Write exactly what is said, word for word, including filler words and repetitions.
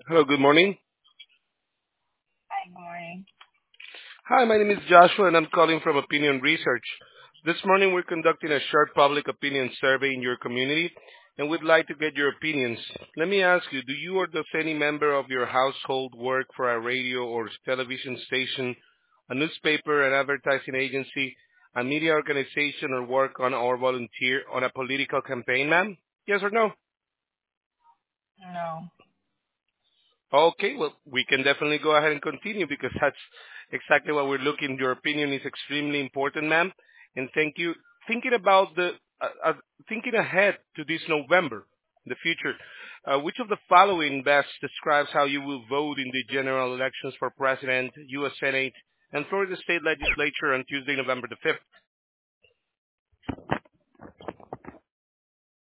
Hello, good morning. Hi, good morning. Hi, my name is Joshua and I'm calling from Opinion Research. This morning we're conducting a short public opinion survey in your community and we'd like to get your opinions. Let me ask you, do you or does any member of your household work for a radio or television station, a newspaper, an advertising agency, a media organization, or work on or volunteer on a political campaign, ma'am? Yes or no? No. Okay, well, we can definitely go ahead and continue because that's exactly what we're looking. Your opinion is extremely important, ma'am. And thank you. Thinking about the, uh, uh, thinking ahead to this November, the future, uh, which of the following best describes how you will vote in the general elections for president, U S. Senate, and Florida State Legislature on Tuesday, November the fifth?